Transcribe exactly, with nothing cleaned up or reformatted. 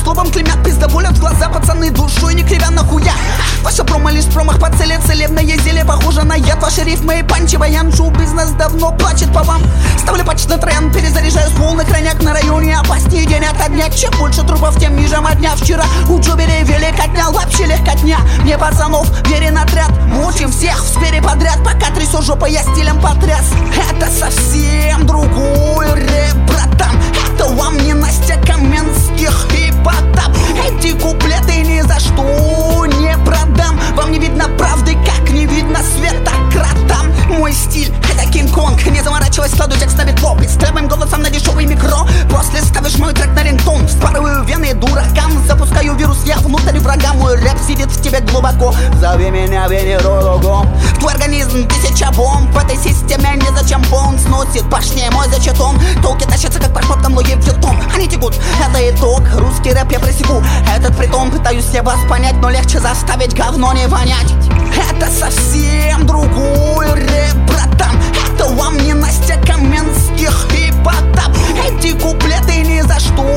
словом клеймят, пиздоволят в глаза пацаны, душой не кривя нахуя. Ваша промо лишь промах по цели, целебное зелье похоже на яд. Ваши рифмы и панчи, баян, шоу-бизнес давно плачет по вам. Ставлю почти на тренд, перезаряжаю с полных крайняк на районе. Опаснее день ото дня, чем больше трупов, тем ниже модня. Вчера у Джубери великотня, вообще легкотня. Мне пацанов верен отряд, мучим всех в сфере подряд. Пока трясу жопой, я стилем потряс. Это совсем другой рэп, братан. Это вам не Настя Каменских и Потап. Эти куплеты ни за что не продам. Вам не видно правды, как не видно света кротам. Мой стиль — это Кинг-Конг. Не заморачиваясь, складываю текст на битлоп. И с твоим голосом на дешевый микро. После ставишь мой трек на рингтон. Вспарываю вены дуракам. Запускаю вирус я внутрь врага. Мой рэп сидит в тебе глубоко. Зови меня венерологом. В твой организм тысяча бомб. В этой системе незачем бомб. Сносит башней мой зачетом. Толки тащатся как по там Луи Вьютон. Они текут, это итог. Русский рэп я пресеку. Этот притом пытаюсь я вас понять, но легче заставить говно не вонять. Это совсем другой рэп, братан. Это вам не Настя Каменских и Потап. Эти куплеты ни за что